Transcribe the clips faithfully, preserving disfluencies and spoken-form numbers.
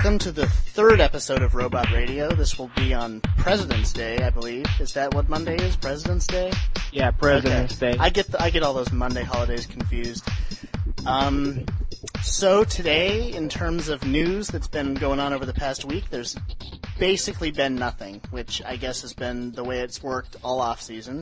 welcome to the third episode of Robot Radio. This will be on President's Day, I believe. Is that what Monday is? President's Day? Yeah, President's okay. Day. I get the, I get all those Monday holidays confused. Um, so today, in terms of news that's been going on over the past week, there's basically been nothing, which I guess has been the way it's worked all off season.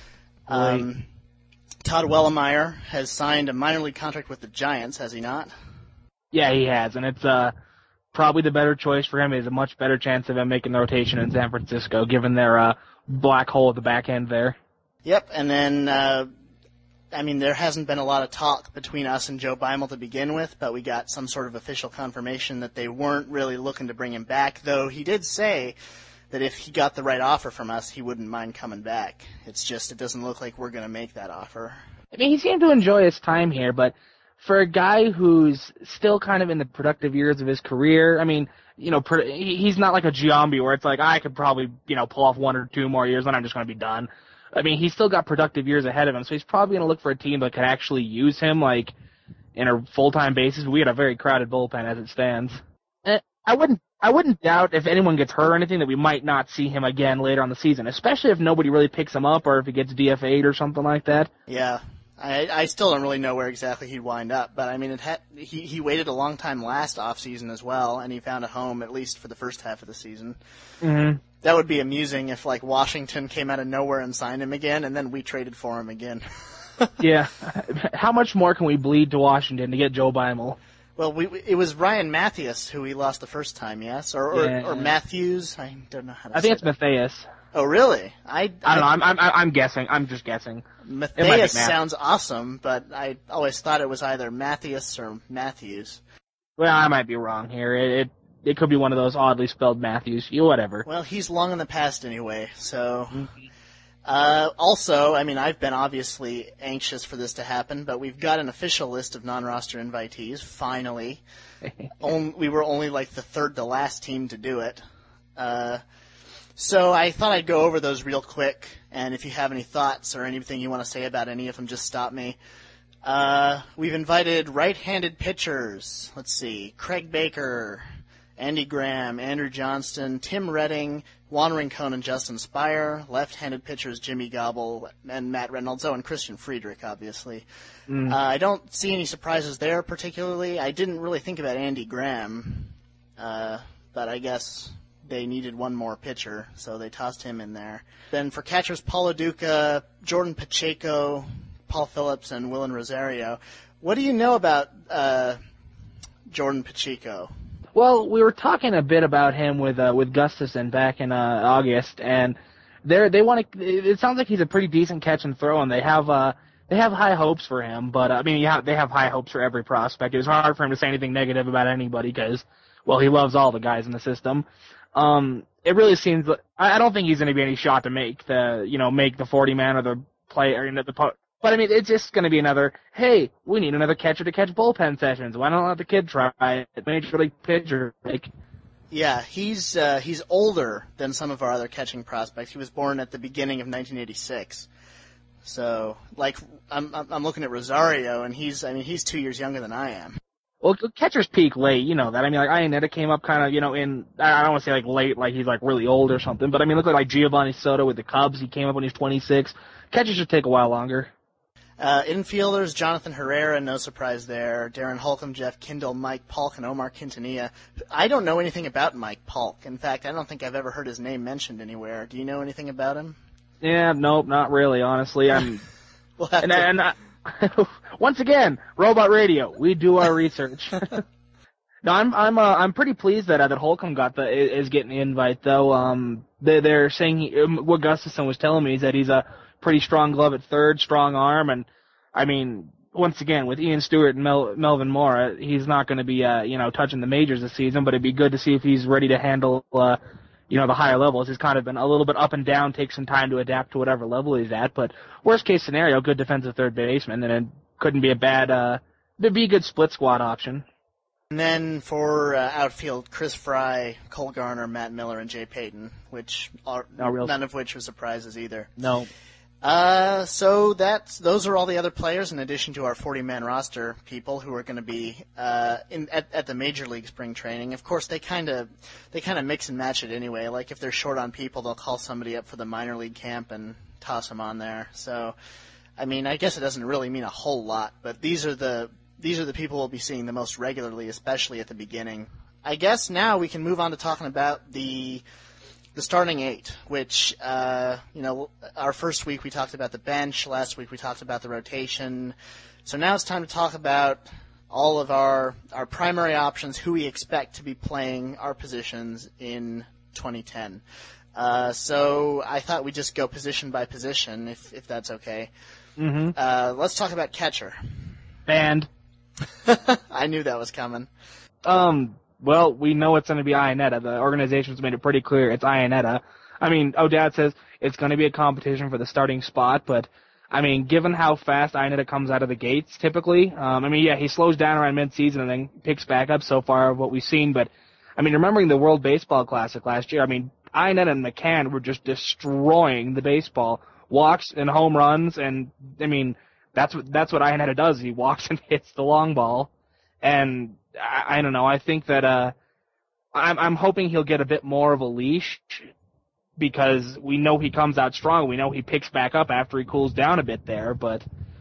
Um, right. Todd Wellemeyer has signed a minor league contract with the Giants, has he not? Yeah, he has, and it's uh, probably the better choice for him. He has a much better chance of him making the rotation in San Francisco, given their uh, black hole at the back end there. Yep, and then, uh, I mean, there hasn't been a lot of talk between us and Joe Beimel to begin with, but we got some sort of official confirmation that they weren't really looking to bring him back, though he did say that if he got the right offer from us, he wouldn't mind coming back. It's just, it doesn't look like we're going to make that offer. I mean, he seemed to enjoy his time here, but for a guy who's still kind of in the productive years of his career, I mean, you know, he's not like a Giambi where it's like, I could probably, you know, pull off one or two more years, and I'm just going to be done. I mean, he's still got productive years ahead of him, so he's probably going to look for a team that could actually use him, like, in a full-time basis. We had a very crowded bullpen as it stands. I wouldn't I wouldn't doubt if anyone gets hurt or anything that we might not see him again later on the season, especially if nobody really picks him up or if he gets D F A'd or something like that. Yeah. I, I still don't really know where exactly he'd wind up, but I mean, it had, he, he waited a long time last offseason as well, and he found a home at least for the first half of the season. Mm-hmm. That would be amusing if, like, Washington came out of nowhere and signed him again, and then we traded for him again. Yeah. How much more can we bleed to Washington to get Joe Beimel? Well, we, it was Ryan Mathias who we lost the first time, yes? Or or, yeah. or Matthews? I don't know how to I say think it's that. Matthias. Oh, really? I, I, I don't know. I'm, I'm, I'm guessing. I'm just guessing. Matthias sounds awesome, but I always thought it was either Mathias or Matthews. Well, I might be wrong here. It, it it could be one of those oddly spelled Matthews. You whatever. Well, he's long in the past anyway, so... Uh, also, I mean, I've been obviously anxious for this to happen, but we've got an official list of non-roster invitees, finally. On, we were only like the third to last team to do it. Uh, so I thought I'd go over those real quick, and if you have any thoughts or anything you want to say about any of them, just stop me. Uh, we've invited right-handed pitchers. Let's see, Craig Baker, Andy Graham, Andrew Johnston, Tim Redding, Juan Rincon, and Justin Spire. Left-handed pitchers Jimmy Gobble and Matt Reynolds. Oh, and Christian Friedrich, obviously. Mm. Uh, I don't see any surprises there particularly. I didn't really think about Andy Graham, uh, but I guess they needed one more pitcher, so they tossed him in there. Then for catchers, Paulo Duca, Jordan Pacheco, Paul Phillips, and Willen Rosario. What do you know about uh, Jordan Pacheco? Well, we were talking a bit about him with uh, with Gustafson back in uh, August, and they they want to. It sounds like he's a pretty decent catch and throw, and they have uh they have high hopes for him. But I mean, yeah, they have high hopes for every prospect. It was hard for him to say anything negative about anybody because, well, he loves all the guys in the system. Um, it really seems. I don't think he's going to be any shot to make the you know make the forty man or the play or you know, the. But, I mean, it's just going to be another, hey, we need another catcher to catch bullpen sessions. Why not let the kid try it? Major league pitcher. Like, yeah, he's uh, he's older than some of our other catching prospects. He was born at the beginning of nineteen eighty-six. So, like, I'm I'm looking at Rosario, and he's, I mean, he's two years younger than I am. Well, catchers peak late, you know that. I mean, like, Iannetta came up kind of, you know, in, I don't want to say, like, late, like he's, like, really old or something. But, I mean, look like Giovanni Soto with the Cubs. He came up when he was twenty-six. Catchers should take a while longer. Uh, infielders, Jonathan Herrera, no surprise there. Darren Holcomb, Jeff Kindle, Mike Polk, and Omar Quintanilla. I don't know anything about Mike Polk. In fact, I don't think I've ever heard his name mentioned anywhere. Do you know anything about him? Yeah, nope, not really, honestly. I'm, we'll and, to... and I, once again, Robot Radio, we do our research. No, I'm I'm uh, I'm pretty pleased that uh, that Holcomb got the is getting the invite though. Um, they they're saying he, what Gustafson was telling me is that he's a pretty strong glove at third, strong arm, and I mean, once again, with Ian Stewart and Mel, Melvin Moore, he's not going to be, uh, you know, touching the majors this season, but it'd be good to see if he's ready to handle, uh, you know, the higher levels. He's kind of been a little bit up and down, take some time to adapt to whatever level he's at, but worst case scenario, good defensive third baseman, and it couldn't be a bad, uh, it'd be a good split squad option. And then for uh, outfield, Chris Fry, Cole Garner, Matt Miller, and Jay Payton, which are no real... none of which are surprises either. No. Uh, so that's those are all the other players in addition to our forty-man roster people who are going to be uh, in at, at the major league spring training. Of course, they kind of they kind of mix and match it anyway. Like if they're short on people, they'll call somebody up for the minor league camp and toss them on there. So, I mean, I guess it doesn't really mean a whole lot, but these are the these are the people we'll be seeing the most regularly, especially at the beginning. I guess now we can move on to talking about the. The starting eight, which, uh, you know, our first week we talked about the bench, last week we talked about the rotation. So now it's time to talk about all of our, our primary options, who we expect to be playing our positions in twenty ten. Uh, so I thought we'd just go position by position, if, if that's okay. Mm-hmm. Uh, let's talk about catcher. Banned. I knew that was coming. Um... Well, we know it's going to be Iannetta. The organization's made it pretty clear it's Iannetta. I mean, O'Dad says it's going to be a competition for the starting spot, but, I mean, given how fast Iannetta comes out of the gates, typically, um, I mean, yeah, he slows down around midseason and then picks back up so far of what we've seen, but, I mean, remembering the World Baseball Classic last year, I mean, Iannetta and McCann were just destroying the baseball. Walks and home runs, and, I mean, that's what, that's what Iannetta does. He walks and hits the long ball, and I, I don't know. I think that uh, I'm, I'm hoping he'll get a bit more of a leash because we know he comes out strong. We know he picks back up after he cools down a bit there. But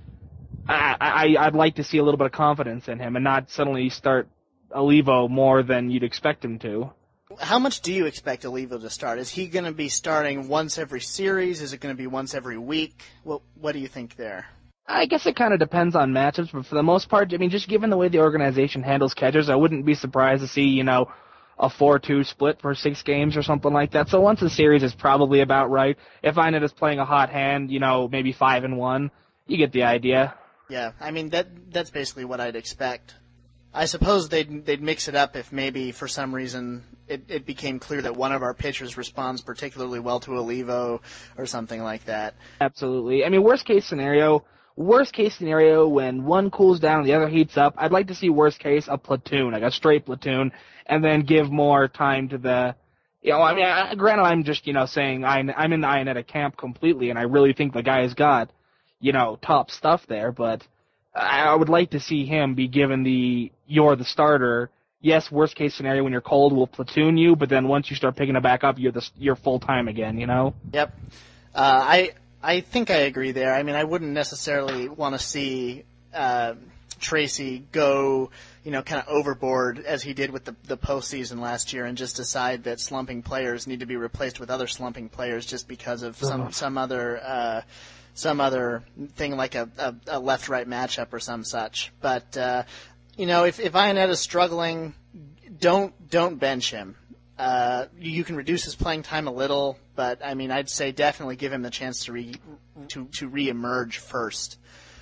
I, I, I'd like to see a little bit of confidence in him and not suddenly start Olivo more than you'd expect him to. How much do you expect Olivo to start? Is he going to be starting once every series? Is it going to be once every week? What What do you think there? I guess it kind of depends on matchups, but for the most part, I mean, just given the way the organization handles catchers, I wouldn't be surprised to see, you know, a four two split for six games or something like that. So once a series is probably about right. If Iannetta's playing a hot hand, you know, maybe five and one, you get the idea. Yeah, I mean, that that's basically what I'd expect. I suppose they'd they'd mix it up if maybe for some reason it, it became clear that one of our pitchers responds particularly well to Olivo or something like that. Absolutely. I mean, worst case scenario... Worst case scenario, when one cools down and the other heats up, I'd like to see worst case a platoon, like a straight platoon, and then give more time to the, you know, I mean, I, granted I'm just, you know, saying I, I'm in the Iannetta camp completely, and I really think the guy's got, you know, top stuff there, but I, I would like to see him be given the, you're the starter. Yes, worst case scenario, when you're cold, we'll platoon you, but then once you start picking it back up, you're the, you're full time again, you know? Yep. Uh, I, I think I agree there. I mean, I wouldn't necessarily want to see uh, Tracy go, you know, kind of overboard as he did with the, the postseason last year and just decide that slumping players need to be replaced with other slumping players just because of some some other uh, some other thing like a, a, a left-right matchup or some such. But uh, you know, if if Iannetta's struggling, don't don't bench him. Uh, you can reduce his playing time a little, but I mean, I'd say definitely give him the chance to re to to reemerge first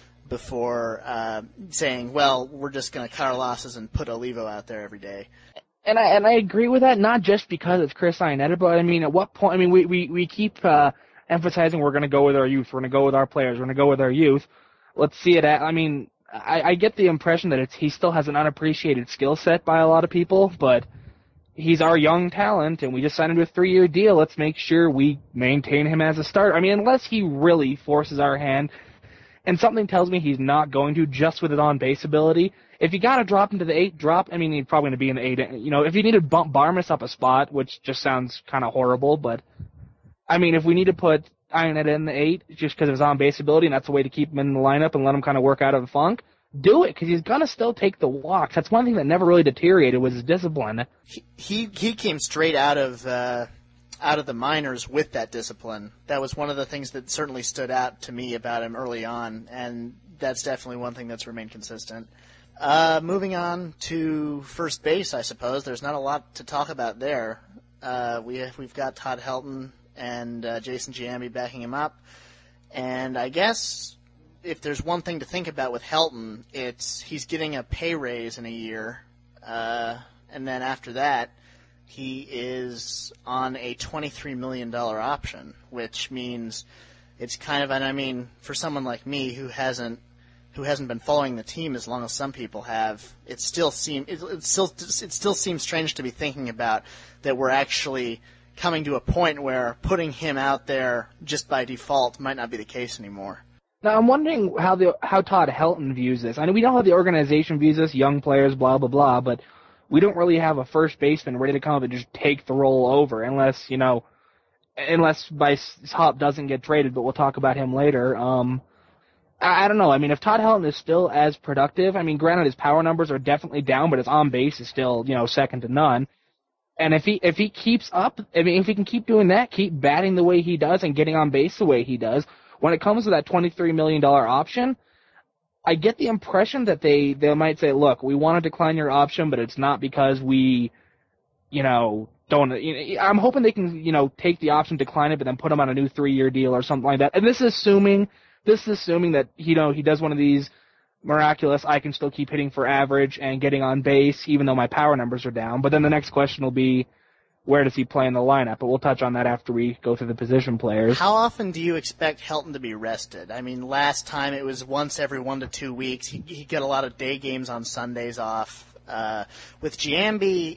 before uh, saying, well, we're just going to cut our losses and put Olivo out there every day. And I and I agree with that, not just because it's Chris Iannetta, but I mean, at what point? I mean, we we we keep uh, emphasizing we're going to go with our youth, we're going to go with our players, we're going to go with our youth. Let's see it at. I mean, I, I get the impression that it's he still has an unappreciated skill set by a lot of people, but. He's our young talent, and we just signed him to a three-year deal. Let's make sure we maintain him as a starter. I mean, unless he really forces our hand, and something tells me he's not going to just with his on-base ability. If you got to drop him to the eight, drop. I mean, he's probably going to be in the eight. You know, if you need to bump Barmas up a spot, which just sounds kind of horrible, but I mean, if we need to put Iannetta in the eight just because of his on-base ability, and that's a way to keep him in the lineup and let him kind of work out of the funk. Do it, because he's going to still take the walks. That's one thing that never really deteriorated was his discipline. He he, he came straight out of uh, out of the minors with that discipline. That was one of the things that certainly stood out to me about him early on, and that's definitely one thing that's remained consistent. Uh, moving on to first base, I suppose. There's not a lot to talk about there. Uh, we have, we've got Todd Helton and uh, Jason Giambi backing him up, and I guess... if there's one thing to think about with Helton, it's he's getting a pay raise in a year, uh, and then after that, he is on a twenty-three million dollars option, which means it's kind of, and I mean, for someone like me who hasn't who hasn't been following the team as long as some people have, it still seem it, it still it still seems strange to be thinking about that we're actually coming to a point where putting him out there just by default might not be the case anymore. Now, I'm wondering how the how Todd Helton views this. I know we know how the organization views this, young players, blah, blah, blah, but we don't really have a first baseman ready to come up and just take the role over unless, you know, unless by Hop doesn't get traded, but we'll talk about him later. Um, I, I don't know. I mean, if Todd Helton is still as productive, I mean, granted, his power numbers are definitely down, but his on-base is still, you know, second to none. And if he if he keeps up, I mean, if he can keep doing that, keep batting the way he does and getting on base the way he does, when it comes to that twenty-three million dollars option, I get the impression that they, they might say, look, we want to decline your option, but it's not because we, you know, don't, you know, I'm hoping they can, you know, take the option, decline it, but then put him on a new three-year deal or something like that. And this is assuming, this is assuming that, you know, he does one of these miraculous, I can still keep hitting for average and getting on base, even though my power numbers are down. But then the next question will be, where does he play in the lineup? But we'll touch on that after we go through the position players. How often do you expect Helton to be rested? I mean, last time it was once every one to two weeks. He, he got a lot of day games on Sundays off. Uh, with Giambi,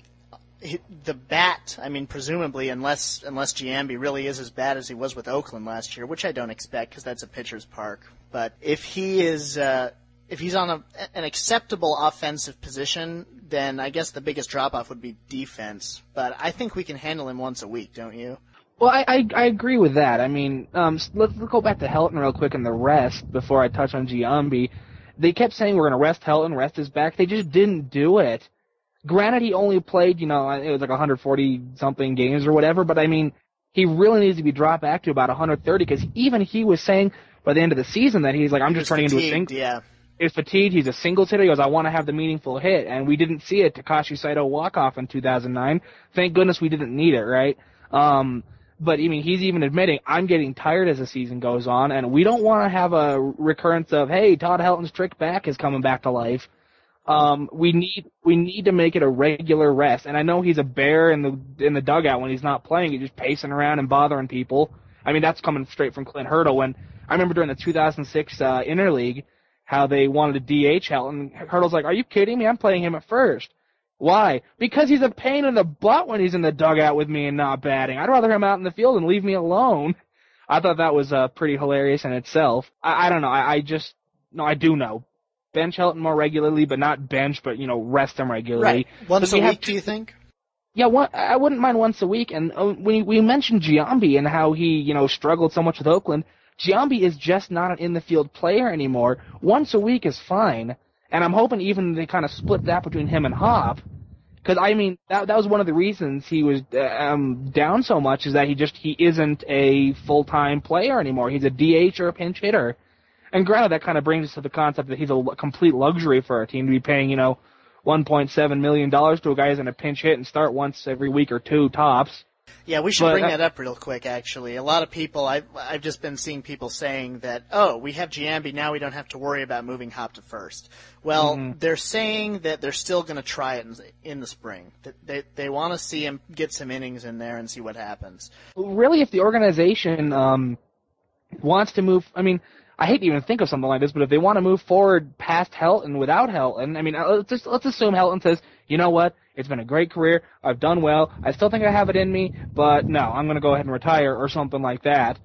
the bat, I mean, presumably, unless unless Giambi really is as bad as he was with Oakland last year, which I don't expect because that's a pitcher's park. But if he is... Uh, If he's on a, an acceptable offensive position, then I guess the biggest drop-off would be defense. But I think we can handle him once a week, don't you? Well, I, I, I agree with that. I mean, um, let's, let's go back to Helton real quick and the rest before I touch on Giambi. They kept saying we're going to rest Helton, rest his back. They just didn't do it. Granted, he only played, you know, it was like one hundred forty-something games or whatever, but I mean, he really needs to be dropped back to about one hundred thirty because even he was saying by the end of the season that he's like, I'm he just turning into a single. Yeah. He's fatigued. He's a singles hitter. He goes, I want to have the meaningful hit. And we didn't see it. Takashi Saito walk-off in two thousand nine. Thank goodness we didn't need it, right? Um, but, I mean, he's even admitting, I'm getting tired as the season goes on, and we don't want to have a recurrence of, hey, Todd Helton's trick back is coming back to life. Um, we need we need to make it a regular rest. And I know he's a bear in the in the dugout when he's not playing. He's just pacing around and bothering people. I mean, that's coming straight from Clint Hurdle. When I remember during the two thousand six uh, Interleague, how they wanted to D H Helton. Hurdle's like, are you kidding me? I'm playing him at first. Why? Because he's a pain in the butt when he's in the dugout with me and not batting. I'd rather him out in the field and leave me alone. I thought that was uh, pretty hilarious in itself. I, I don't know. I, I just, no, I do know. Bench Helton more regularly, but not bench, but, you know, rest him regularly. Right. Once a we week, have, do you think? Yeah, one, I wouldn't mind once a week. And uh, when we mentioned Giambi and how he, you know, struggled so much with Oakland, Giambi is just not an in-the-field player anymore. Once a week is fine, and I'm hoping even they kind of split that between him and Hop, because, I mean, that that was one of the reasons he was uh, um, down so much, is that he just, he isn't a full-time player anymore. He's a D H or a pinch hitter. And granted, that kind of brings us to the concept that he's a l- complete luxury for our team to be paying, you know, one point seven million dollars to a guy who's going to pinch hit and start once every week or two tops. Yeah, we should But, bring uh, that up real quick, actually. A lot of people, I've, I've just been seeing people saying that, oh, we have Giambi, now we don't have to worry about moving Hop to first. Well, Mm-hmm. they're saying that they're still going to try it in, in the spring. That They, they want to see him get some innings in there and see what happens. Really, if the organization um, wants to move, I mean, I hate to even think of something like this, but if they want to move forward past Helton without Helton, I mean, uh, let's just, let's assume Helton says, you know what, it's been a great career, I've done well, I still think I have it in me, but no, I'm going to go ahead and retire or something like that.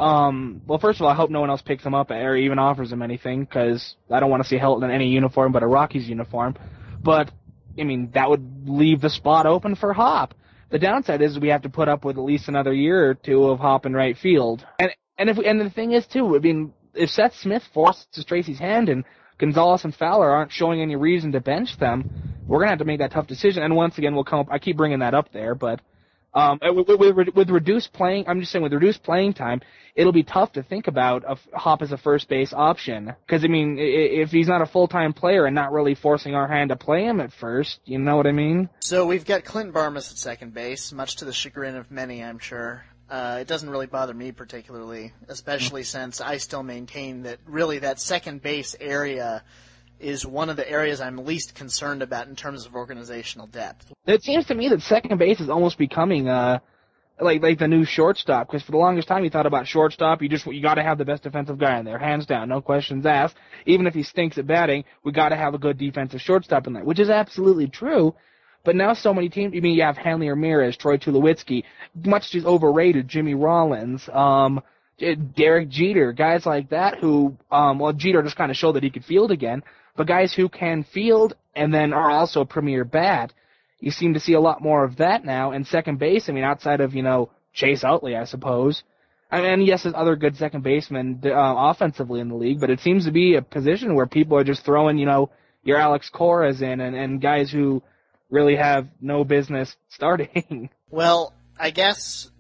Um, well, first of all, I hope no one else picks him up or even offers him anything, because I don't want to see Helton in any uniform but a Rockies uniform. But, I mean, that would leave the spot open for Hop. The downside is we have to put up with at least another year or two of Hop in right field. And and if we, and the thing is, too, I mean, if Seth Smith forces Tracy's hand and Gonzalez and Fowler aren't showing any reason to bench them, we're going to have to make that tough decision. And once again, we'll come up, I keep bringing that up there, but um, with, with, with reduced playing, I'm just saying with reduced playing time, it'll be tough to think about a Hop as a first base option. Because, I mean, if he's not a full-time player and not really forcing our hand to play him at first, you know what I mean? So we've got Clint Barmas at second base, much to the chagrin of many, I'm sure. Uh, it doesn't really bother me particularly, especially since I still maintain that really that second base area is one of the areas I'm least concerned about in terms of organizational depth. It seems to me that second base is almost becoming uh, like like the new shortstop, because for the longest time you thought about shortstop, you just you got to have the best defensive guy in there, hands down, no questions asked. Even if he stinks at batting, we got to have a good defensive shortstop in there, which is absolutely true. But now so many teams, I mean, you have Hanley Ramirez, Troy Tulowitzki, much as overrated Jimmy Rollins, um, Derek Jeter, guys like that who, um, well, Jeter just kind of showed that he could field again, but guys who can field and then are also a premier bat. You seem to see a lot more of that now. And second base, I mean, outside of, you know, Chase Utley, I suppose. I mean, yes, there's other good second basemen uh, offensively in the league, but it seems to be a position where people are just throwing, you know, your Alex Coras in and, and guys who really have no business starting. Well, I guess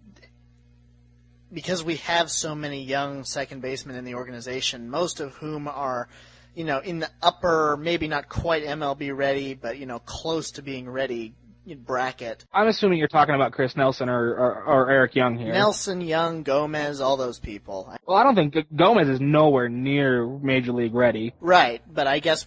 because we have so many young second basemen in the organization, most of whom are, you know, in the upper, maybe not quite M L B ready, but, you know, close to being ready bracket. I'm assuming you're talking about Chris Nelson or, or, or Eric Young here. Nelson, Young, Gomez, all those people. Well, I don't think Gomez is nowhere near Major League ready. Right, but I guess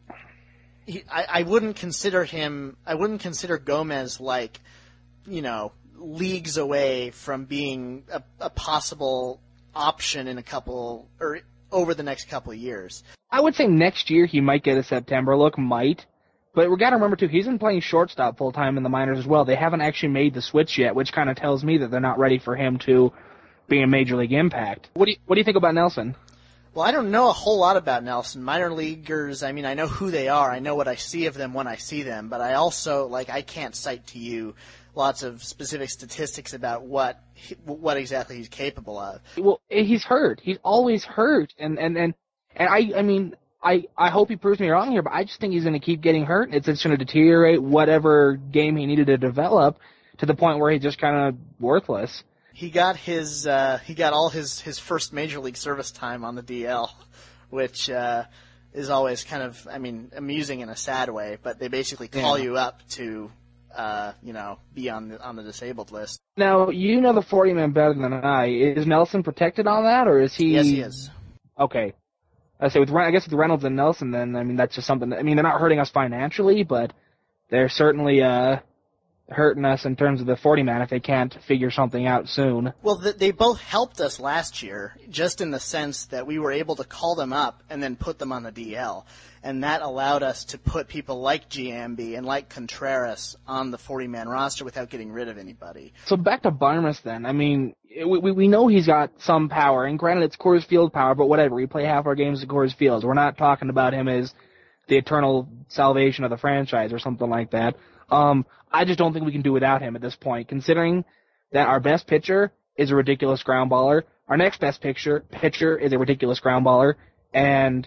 he, I, I wouldn't consider him, I wouldn't consider Gomez like, you know, leagues away from being a, a possible option in a couple, or over the next couple of years. I would say next year he might get a September look, might. But we got to remember, too, he's been playing shortstop full-time in the minors as well. They haven't actually made the switch yet, which kind of tells me that they're not ready for him to be a major league impact. What do you, what do you think about Nelson? Well, I don't know a whole lot about Nelson. Minor leaguers, I mean, I know who they are. I know what I see of them when I see them. But I also, like, I can't cite to you lots of specific statistics about what what exactly he's capable of. Well, he's hurt. He's always hurt. And, and, and, and I, I mean... I, I hope he proves me wrong here, but I just think he's going to keep getting hurt. It's just going to deteriorate whatever game he needed to develop to the point where he's just kind of worthless. He got his uh, he got all his, his first major league service time on the D L, which uh, is always kind of, I mean, amusing in a sad way. But they basically call yeah. you up to uh, you know be on the on the disabled list. Now you know the forty man better than I. Is Nelson protected on that, or is he? Yes, he is. Okay. I say with I guess with Reynolds and Nelson, then I mean that's just something. That, I mean they're not hurting us financially, but they're certainly uh, hurting us in terms of the forty man if they can't figure something out soon. Well, th- they both helped us last year, just in the sense that we were able to call them up and then put them on the D L, and that allowed us to put people like Giambi and like Contreras on the forty man roster without getting rid of anybody. So back to Barmes then. I mean. We, we we know he's got some power, and granted it's Coors Field power, but whatever. We play half our games at Coors Field. We're not talking about him as the eternal salvation of the franchise or something like that. Um, I just don't think we can do without him at this point, considering that our best pitcher is a ridiculous ground baller, our next best pitcher pitcher is a ridiculous ground baller, and,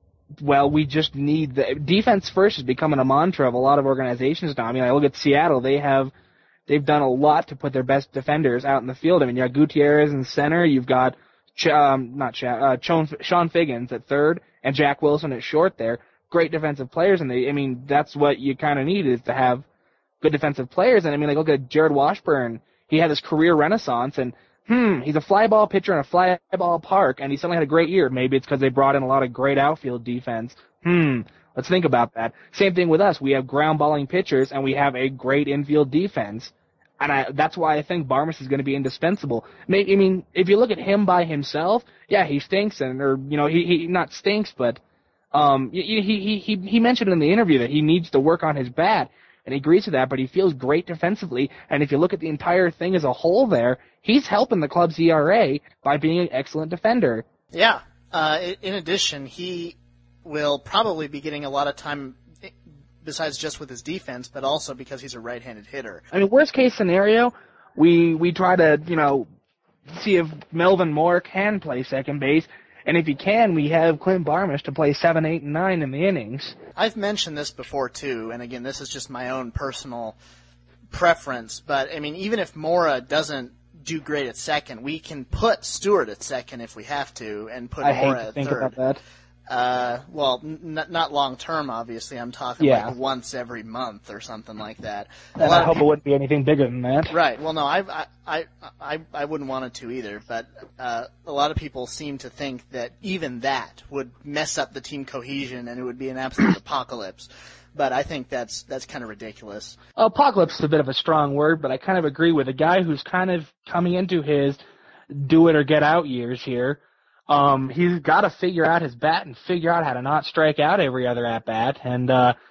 well, we just need the defense first is becoming a mantra of a lot of organizations now. I mean, I look at Seattle, they have They've done a lot to put their best defenders out in the field. I mean, you got Gutierrez in center. You've got, Ch- um, not Ch- uh, Chon- Sean Figgins at third and Jack Wilson at short there. Great defensive players, and they, I mean, that's what you kind of need is to have good defensive players. And I mean, like, look at Jared Washburn. He had this career renaissance, and hmm, he's a fly ball pitcher in a fly ball park, and he suddenly had a great year. Maybe it's because they brought in a lot of great outfield defense. Hmm. Let's think about that. Same thing with us. We have ground balling pitchers, and we have a great infield defense. And I, that's why I think Barmes is going to be indispensable. I mean, if you look at him by himself, yeah, he stinks, and or you know, he he not stinks, but um, he he he he mentioned in the interview that he needs to work on his bat, and he agrees to that. But he feels great defensively, and if you look at the entire thing as a whole, there, he's helping the club's E R A by being an excellent defender. Yeah. Uh, in addition, he will probably be getting a lot of time. Besides just with his defense, but also because he's a right-handed hitter. I mean, worst case scenario, we we try to, you know, see if Melvin Moore can play second base, and if he can, we have Clint Barmes to play seven, eight, and nine in the innings. I've mentioned this before, too, and again, this is just my own personal preference, but, I mean, even if Mora doesn't do great at second, we can put Stewart at second if we have to, and put I Mora hate to at think third. about that. Uh, well, n- not long term, obviously. I'm talking yeah. like once every month or something like that. And I hope it wouldn't be anything bigger than that. Right. Well, no, I, I, I, I wouldn't want it to either. But uh, a lot of people seem to think that even that would mess up the team cohesion and it would be an absolute apocalypse. But I think that's that's kind of ridiculous. Apocalypse is a bit of a strong word, but I kind of agree with a guy who's kind of coming into his do it or get out years here. Um, he's got to figure out his bat and figure out how to not strike out every other at bat. And, uh,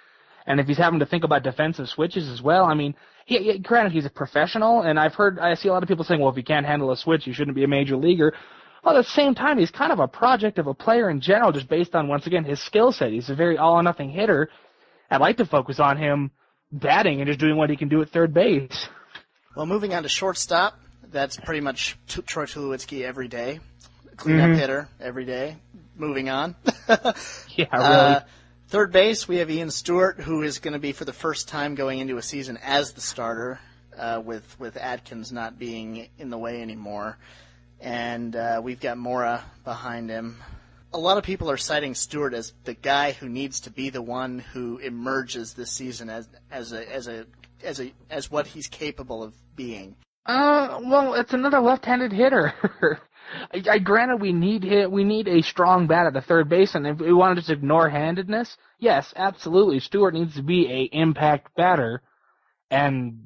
And if he's having to think about defensive switches as well, I mean, he, he, granted, he's a professional, and I've heard, I see a lot of people saying, well, if he can't handle a switch, he shouldn't be a major leaguer. Well, at the same time, he's kind of a project of a player in general, just based on, once again, his skill set. He's a very all-or-nothing hitter. I'd like to focus on him batting and just doing what he can do at third base. Well, moving on to shortstop, that's pretty much t- Troy Tulowitzki every day. Cleanup Mm-hmm. hitter every day. Moving on. Yeah, really. Uh, third base, we have Ian Stewart, who is going to be for the first time going into a season as the starter, uh, with with Atkins not being in the way anymore. And uh, we've got Mora behind him. A lot of people are citing Stewart as the guy who needs to be the one who emerges this season as as a as a as a as what he's capable of being. Uh, well, it's another left-handed hitter. I, I granted we need hit, we need a strong bat at the third base, and if we want to just ignore handedness, yes, absolutely, Stewart needs to be a impact batter, and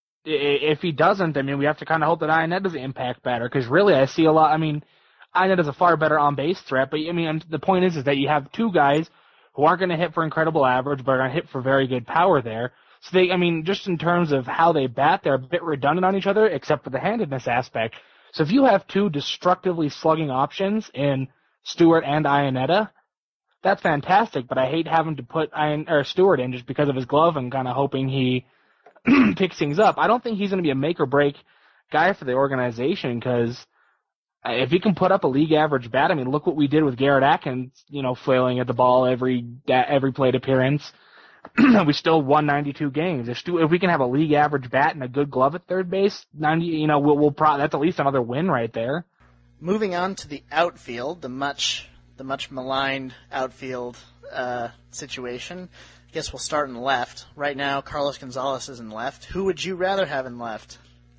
if he doesn't, I mean, we have to kind of hope that Ionetta is an impact batter, because really, I see a lot. I mean, Ionetta's a far better on-base threat, but I mean, the point is, is that you have two guys who aren't going to hit for incredible average, but are going to hit for very good power there. So they, I mean, just in terms of how they bat, they're a bit redundant on each other, except for the handedness aspect. So if you have two destructively slugging options in Stewart and Ionetta, that's fantastic, but I hate having to put Ion, or Stewart in just because of his glove and kind of hoping he picks things up. I don't think he's going to be a make-or-break guy for the organization, because if he can put up a league average bat, I mean, look what we did with Garrett Atkins, you know, flailing at the ball every every plate appearance. We still won ninety-two games. If, Stu, if we can have a league average bat and a good glove at third base, ninety, you know, we'll, we'll pro- that's at least another win right there. Moving on to the outfield, the much the much maligned outfield uh, situation. I guess we'll start in left. Right now, Carlos Gonzalez is in left. Who would you rather have in left?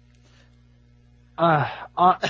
Uh, uh,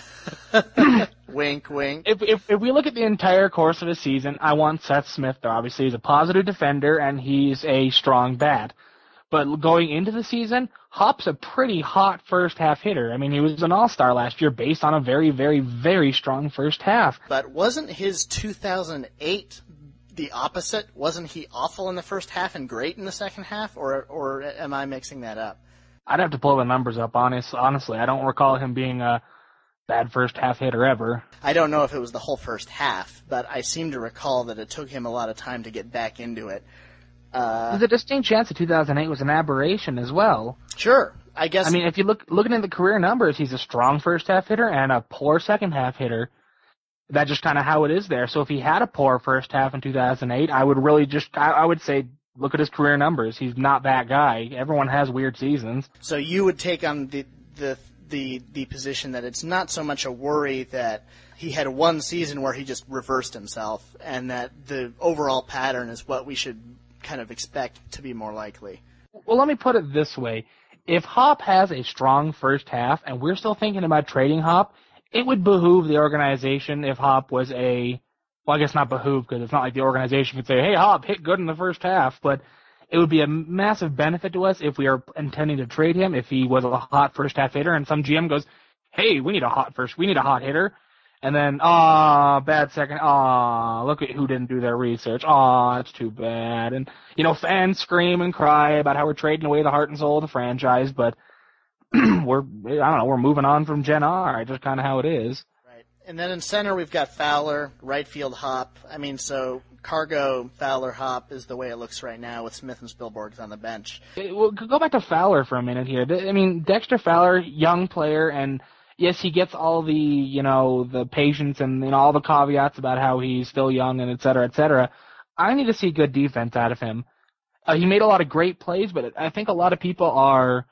wink, wink. If, if if we look at the entire course of the season, I want Seth Smith there. Obviously, he's a positive defender, and he's a strong bat. But going into the season, Hop's a pretty hot first-half hitter. I mean, he was an all-star last year based on a very, very, very strong first half. But wasn't his two thousand eight the opposite? Wasn't he awful in the first half and great in the second half? Or or am I mixing that up? I'd have to pull the numbers up, honest, honestly. I don't recall him being a bad first-half hitter ever. I don't know if it was the whole first half, but I seem to recall that it took him a lot of time to get back into it. Uh, There's a distinct chance that two thousand eight was an aberration as well. Sure, I guess. I mean, if you look looking at the career numbers, he's a strong first-half hitter and a poor second-half hitter. That's just kind of how it is there. So if he had a poor first half in two thousand eight, I would really just, I, I would say, look at his career numbers. He's not that guy. Everyone has weird seasons. So you would take on the the the the position that it's not so much a worry that he had one season where he just reversed himself, and that the overall pattern is what we should kind of expect to be more likely. Well, let me put it this way. If Hop has a strong first half, and we're still thinking about trading Hop, it would behoove the organization if Hop was a, well, I guess not behoove, because it's not like the organization could say, hey, Hop, hit good in the first half, but it would be a massive benefit to us if we are intending to trade him, if he was a hot first half hitter, and some G M goes, hey, we need a hot first, we need a hot hitter, and then, aw, bad second, aw, look at who didn't do their research, aw, that's too bad, and, you know, fans scream and cry about how we're trading away the heart and soul of the franchise, but we're, I don't know, we're moving on from Gen R, just kind of how it is. Right. And then in center, we've got Fowler, right field Hop. I mean, so Cargo, Fowler, Hop is the way it looks right now with Smith and Spielborgs on the bench. It, well, go back to Fowler for a minute here. I mean, Dexter Fowler, young player, and yes, he gets all the, you know, the patience and, you know, all the caveats about how he's still young and et cetera, et cetera. I need to see good defense out of him. Uh, he made a lot of great plays, but I think a lot of people are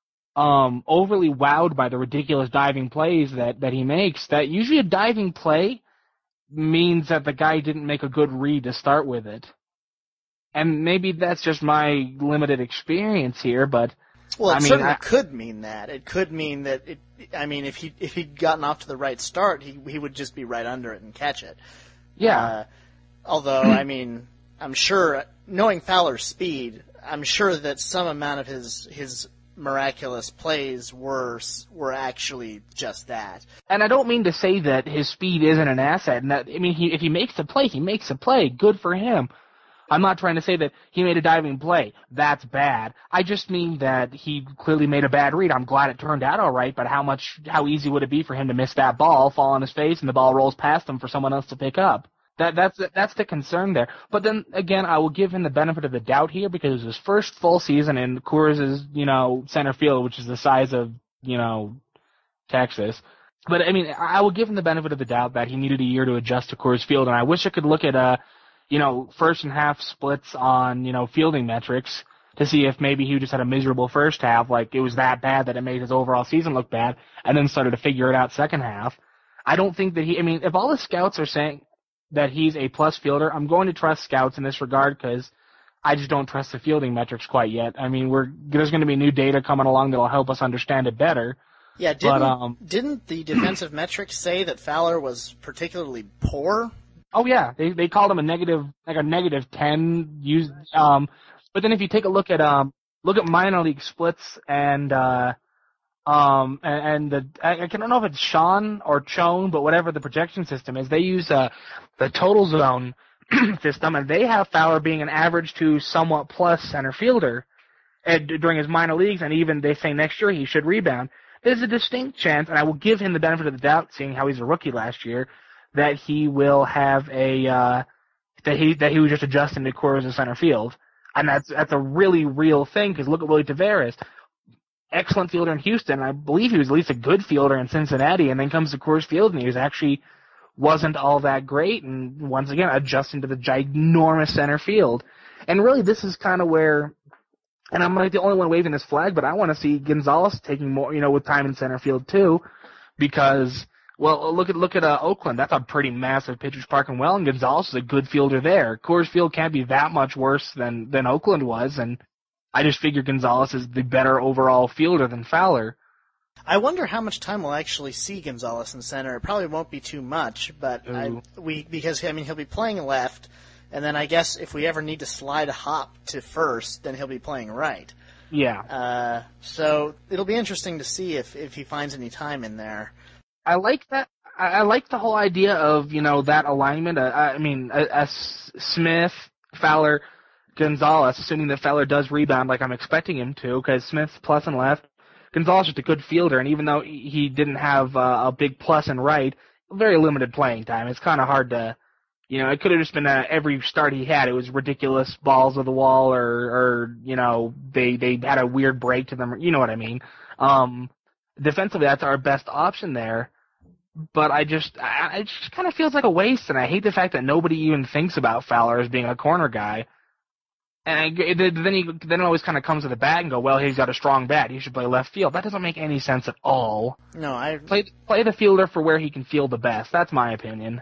um, overly wowed by the ridiculous diving plays that, that he makes. That usually a diving play means that the guy didn't make a good read to start with it. And maybe that's just my limited experience here, but well, it I mean, certainly I, could mean that. It could mean that it. I mean, if he if he'd gotten off to the right start, he he would just be right under it and catch it. Yeah. Uh, although, I mean, I'm sure, knowing Fowler's speed, I'm sure that some amount of his his miraculous plays were were actually just that. And I don't mean to say that his speed isn't an asset, and that I mean, he, if he makes a play, he makes a play. Good for him. I'm not trying to say that he made a diving play. That's bad. I just mean that he clearly made a bad read. I'm glad it turned out all right, but how much, how easy would it be for him to miss that ball, fall on his face, and the ball rolls past him for someone else to pick up? That that's that's the concern there. But then again, I will give him the benefit of the doubt here because it was his first full season in Coors' you know center field, which is the size of you know Texas. But I mean, I will give him the benefit of the doubt that he needed a year to adjust to Coors Field, and I wish I could look at uh you know first and half splits on you know fielding metrics to see if maybe he just had a miserable first half, like it was that bad that it made his overall season look bad, and then started to figure it out second half. I don't think that he. I mean, if all the scouts are saying that he's a plus fielder, I'm going to trust scouts in this regard because I just don't trust the fielding metrics quite yet. I mean, we're there's going to be new data coming along that'll help us understand it better. Yeah, didn't, but, um, didn't the defensive metrics say that Fowler was particularly poor? Oh yeah, they they called him a negative, like a negative ten. Used, um, but then if you take a look at um look at minor league splits and uh Um, and, and the, I, I don't know if it's Sean or Chone, but whatever the projection system is, they use, uh, the total zone system, and they have Fowler being an average to somewhat plus center fielder and, during his minor leagues, and even they say next year he should rebound. There's a distinct chance, and I will give him the benefit of the doubt, seeing how he's a rookie last year, that he will have a, uh, that he, that he was just adjusting to Coors' center field. And that's, that's a really real thing, because look at Willie Tavares. Excellent fielder in Houston. I believe he was at least a good fielder in Cincinnati, and then comes to Coors Field, and he was actually wasn't all that great, and once again, adjusting to the ginormous center field. And really, this is kind of where, and I'm like the only one waving this flag, but I want to see Gonzalez taking more, you know, with time in center field too, because, well, look at, look at uh, Oakland. That's a pretty massive pitcher's park and well, and Gonzalez is a good fielder there. Coors Field can't be that much worse than, than Oakland was, and I just figure Gonzalez is the better overall fielder than Fowler. I wonder how much time we'll actually see Gonzalez in center. It probably won't be too much, but I, we because I mean he'll be playing left, and then I guess if we ever need to slide a hop to first, then he'll be playing right. Yeah. Uh, so it'll be interesting to see if, if he finds any time in there. I like that. I, I like the whole idea of you know that alignment. Uh, I mean, as Smith, Fowler, Gonzalez, assuming that Fowler does rebound like I'm expecting him to, because Smith's plus and left. Gonzalez is just a good fielder, and even though he didn't have uh, a big plus and right, very limited playing time. It's kind of hard to, you know, it could have just been uh, every start he had, it was ridiculous balls of the wall, or, or you know, they, they had a weird break to them, you know what I mean. Um, defensively, that's our best option there. But I just, I, it just kind of feels like a waste, and I hate the fact that nobody even thinks about Fowler as being a corner guy. And I, then he then it always kind of comes to the bat and go, well, he's got a strong bat. He should play left field. That doesn't make any sense at all. No, I play play the fielder for where he can field the best. That's my opinion.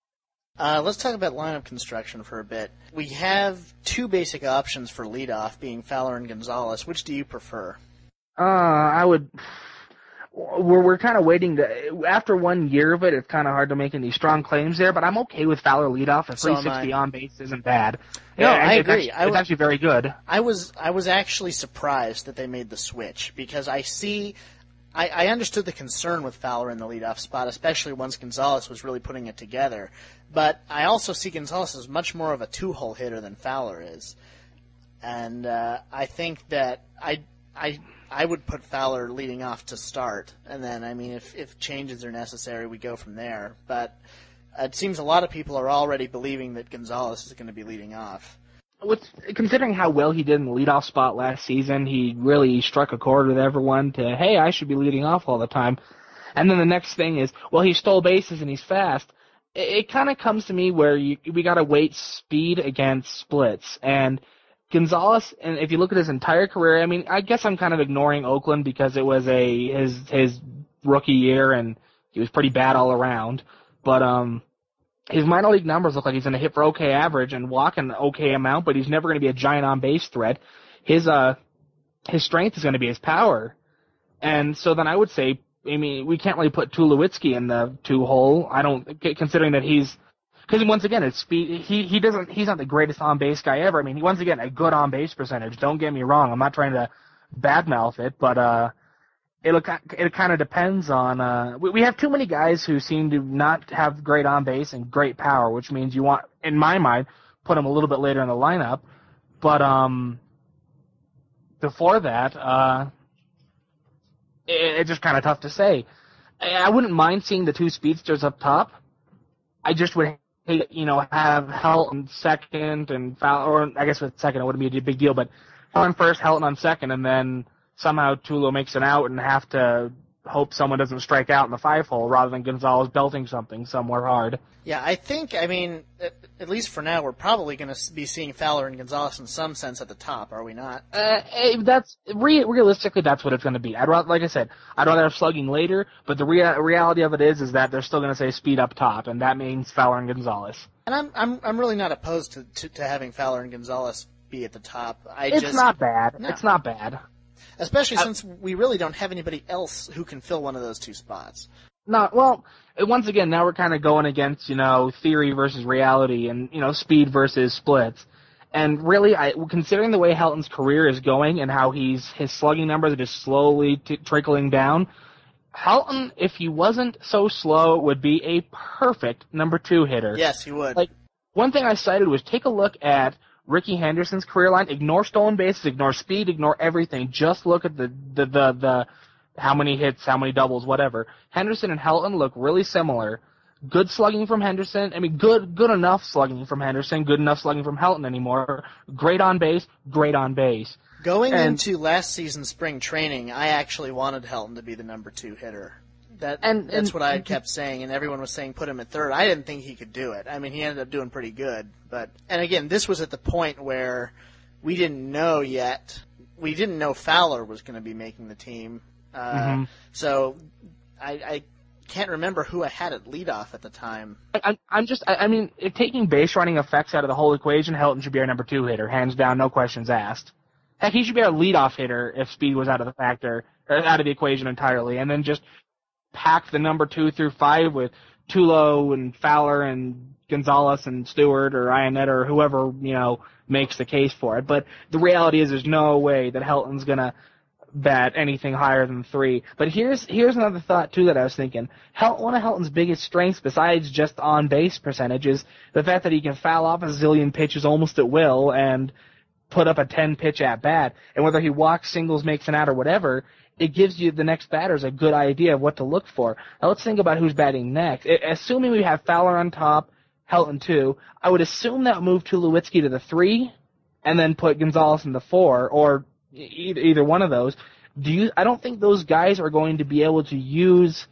Uh, let's talk about lineup construction for a bit. We have two basic options for leadoff, being Fowler and Gonzalez. Which do you prefer? Uh, I would. We're we're kind of waiting to. After one year of it, it's kind of hard to make any strong claims there. But I'm okay with Fowler leadoff. A three sixty on base isn't bad. No, yeah, I it's agree. Actually, I it's actually very good. I was I was actually surprised that they made the switch because I see. I, I understood the concern with Fowler in the leadoff spot, especially once Gonzalez was really putting it together. But I also see Gonzalez as much more of a two-hole hitter than Fowler is, and uh, I think that I I. I would put Fowler leading off to start, and then, I mean, if, if changes are necessary, we go from there. But it seems a lot of people are already believing that Gonzalez is going to be leading off. With, considering how well he did in the leadoff spot last season, he really struck a chord with everyone to, hey, I should be leading off all the time. And then the next thing is, well, he stole bases and he's fast. It, it kind of comes to me where you, we got to weight speed against splits, and Gonzalez, and if you look at his entire career, I mean, I guess I'm kind of ignoring Oakland because it was a his his rookie year and he was pretty bad all around. But um, his minor league numbers look like he's going to hit for okay average and walk an okay amount, but he's never going to be a giant on base threat. His uh his strength is going to be his power, and so then I would say, I mean, we can't really put Tulowitzki in the two hole. I don't, considering that he's. Because once again, it's speed. He he doesn't. He's not the greatest on base guy ever. I mean, he, once again, a good on base percentage. Don't get me wrong. I'm not trying to badmouth it, but uh, it it kind of depends on. Uh, we, we have too many guys who seem to not have great on base and great power, which means you want, in my mind, put him a little bit later in the lineup. But um, before that, uh, it, it's just kind of tough to say. I, I wouldn't mind seeing the two speedsters up top. I just would hate, you know, have Helton second and Fowler, or I guess with second it wouldn't be a big deal, but on first, Helton on second, and then somehow Tulo makes an out and have to hope someone doesn't strike out in the five hole rather than Gonzalez belting something somewhere hard. Yeah, I think, I mean, at, at least for now, we're probably going to be seeing Fowler and Gonzalez in some sense at the top, are we not? Uh, that's re- realistically, that's what it's going to be. I'd rather, like I said, I'd rather have slugging later, but the rea- reality of it is, is that they're still going to say speed up top, and that means Fowler and Gonzalez. And I'm, I'm, I'm really not opposed to, to, to having Fowler and Gonzalez be at the top. I it's just, not bad. No. It's not bad. Especially uh, since we really don't have anybody else who can fill one of those two spots. No, well, once again, now we're kind of going against, you know, theory versus reality and, you know, speed versus splits. And really, I, considering the way Helton's career is going and how he's, his slugging numbers are just slowly t- trickling down, Helton, if he wasn't so slow, would be a perfect number two hitter. Yes, he would. Like, one thing I cited was take a look at Ricky Henderson's career line. Ignore stolen bases, ignore speed, ignore everything. Just look at the, the, the, the how many hits, how many doubles, whatever. Henderson and Helton look really similar. Good slugging from Henderson. I mean, good good enough slugging from Henderson, good enough slugging from Helton anymore. Great on base, great on base. Going and, into last season's spring training, I actually wanted Helton to be the number two hitter. That and, That's and, what I had kept saying, and everyone was saying put him at third. I didn't think he could do it. I mean, he ended up doing pretty good. But and again, this was at the point where we didn't know yet. We didn't know Fowler was going to be making the team. Uh, mm-hmm. So I, I can't remember who I had at leadoff at the time. I, I'm just, I, I mean, if taking base running effects out of the whole equation, Helton should be our number two hitter, hands down, no questions asked. Heck, he should be our leadoff hitter if speed was out of the factor, or out of the equation entirely, and then just pack the number two through five with Tulo and Fowler and Gonzalez and Stewart or Iannetta or whoever, you know, makes the case for it. But the reality is there's no way that Helton's gonna bat anything higher than three. But here's here's another thought too that I was thinking. Hel- one of Helton's biggest strengths, besides just on base percentage, is the fact that he can foul off a zillion pitches almost at will and put up a ten pitch at bat. And whether he walks, singles, makes an out, or whatever, it gives you the next batters a good idea of what to look for. Now let's think about who's batting next. I, assuming we have Fowler on top, Helton two, I would assume that would move Tulowitzki to the three, and then put Gonzalez in the four, or Either, either one of those. Do you? I don't think those guys are going to be able to use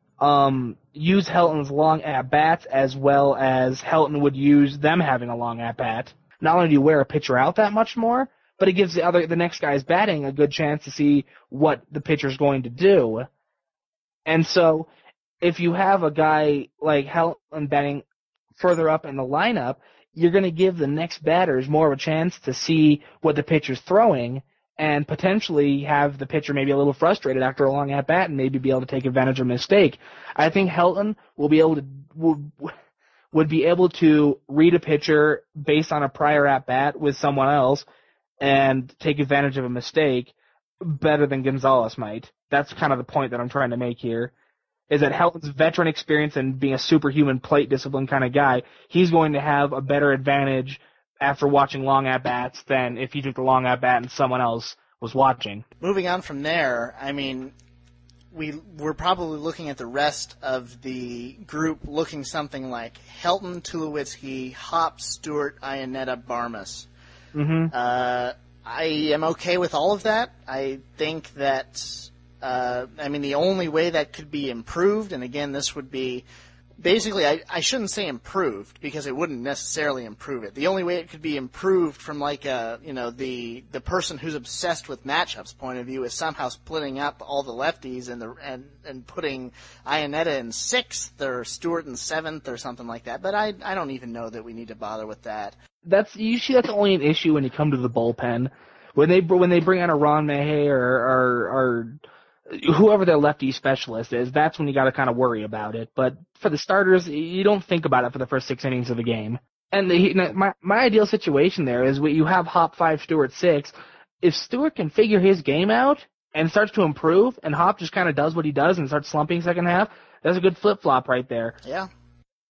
um, use Helton's long at bats as well as Helton would use them having a long at bat. Not only do you wear a pitcher out that much more, but it gives the other the next guy's batting a good chance to see what the pitcher's going to do. And so, if you have a guy like Helton batting further up in the lineup, you're going to give the next batters more of a chance to see what the pitcher's throwing, and potentially have the pitcher maybe a little frustrated after a long at-bat and maybe be able to take advantage of a mistake. I think Helton will be able to would, would be able to read a pitcher based on a prior at-bat with someone else and take advantage of a mistake better than Gonzalez might. That's kind of the point that I'm trying to make here, is that Helton's veteran experience and being a superhuman plate discipline kind of guy, he's going to have a better advantage after watching long at-bats than if he took the long at-bat and someone else was watching. Moving on from there, I mean, we, we're probably looking at the rest of the group looking something like Helton, Tulowitzki, Hop, Stewart, Iannetta, Barmes. Mm-hmm. Uh, I am okay with all of that. I think that, uh, I mean, the only way that could be improved, and again, this would be Basically, I, I shouldn't say improved because it wouldn't necessarily improve it. The only way it could be improved from like a, you know, the the person who's obsessed with matchups point of view is somehow splitting up all the lefties and the and, and putting Iannetta in sixth or Stewart in seventh or something like that. But I I don't even know that we need to bother with that. That's usually that's only an issue when you come to the bullpen. When they when they bring out a Ron Mahay or or, or whoever their lefty specialist is, that's when you got to kind of worry about it. But for the starters, you don't think about it for the first six innings of the game. And the, my my ideal situation there is you have Hop five, Stewart six. If Stewart can figure his game out and starts to improve, and Hop just kind of does what he does and starts slumping second half, that's a good flip flop right there. Yeah.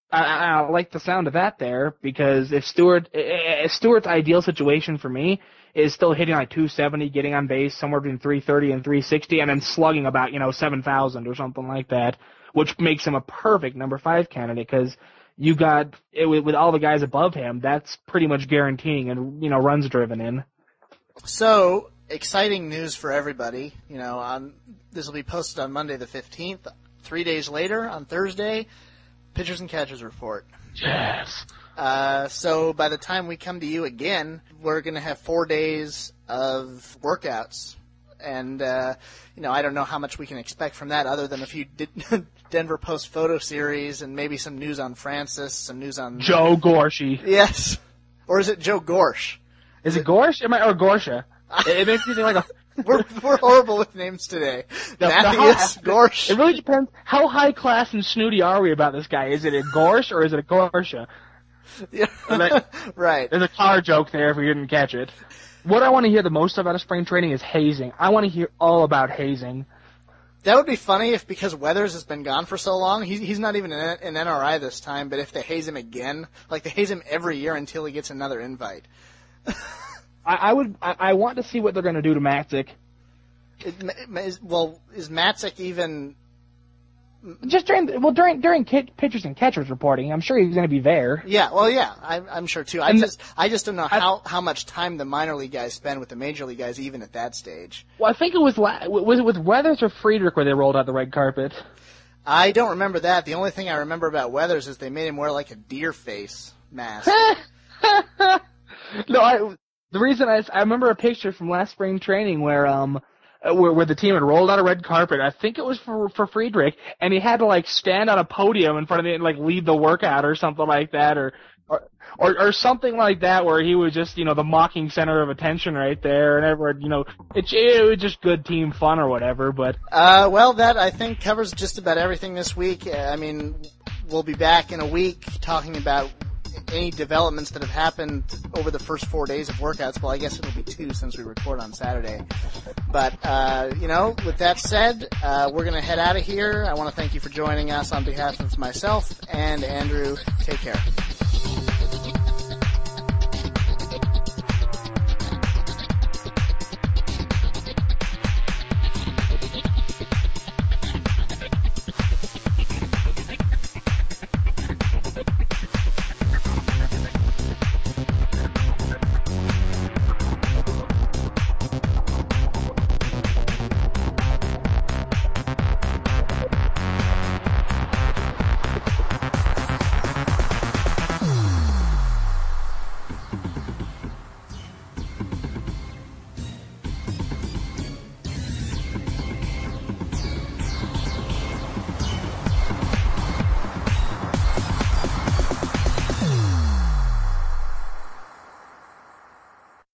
I, I like the sound of that there, because if Stewart, if Stewart's ideal situation for me is still hitting like two seventy, getting on base somewhere between three thirty and three sixty, and then slugging about, you know, seven thousand or something like that, which makes him a perfect number five candidate, because you got, with, with all the guys above him, that's pretty much guaranteeing and, you know, runs driven in. So, exciting news for everybody. You know, on this will be posted on Monday the fifteenth. Three days later, on Thursday, Pitchers and Catchers Report. Yes. Uh, so by the time we come to you again, we're going to have four days of workouts. And, uh, you know, I don't know how much we can expect from that other than a few D- Denver Post photo series and maybe some news on Francis, some news on... Joe Gorshi. Yes. Or is it Joe Gorsh? Is it Gorsh? Am I, or Gorsha? It makes me think like a... We're we're horrible with names today. No, Matthias no, Gorsh. It really depends. How high class and snooty are we about this guy? Is it a Gorsh or is it a Gorsha? Yeah. That, right. There's a car joke there if we didn't catch it. What I want to hear the most about of spring training is hazing. I want to hear all about hazing. That would be funny if, because Weathers has been gone for so long, he's he's not even an, an N R I this time. But if they haze him again, like they haze him every year until he gets another invite. I, I would. I, I want to see what they're going to do to Matzik. It, is, well, is Matzik even? Just during well during during pitchers and catchers reporting, I'm sure he's going to be there. Yeah, well, yeah, I'm, I'm sure too. I And just I just don't know I, how how much time the minor league guys spend with the major league guys, even at that stage. Well, I think it was was it with Weathers or Friedrich where they rolled out the red carpet. I don't remember that. The only thing I remember about Weathers is they made him wear like a deer face mask. No, I. The reason I, I remember a picture from last spring training where um where where the team had rolled out a red carpet. I think it was for for Friedrich, and he had to like stand on a podium in front of it and like lead the workout or something like that, or or or, or something like that, where he was just you know the mocking center of attention right there, and everyone you know it, it was just good team fun or whatever. But uh, well, that I think covers just about everything this week. I mean, we'll be back in a week talking about any developments that have happened over the first four days of workouts. Well, I guess it'll be two since we record on Saturday. But, uh, you know, with that said, uh, we're going to head out of here. I want to thank you for joining us on behalf of myself and Andrew. Take care.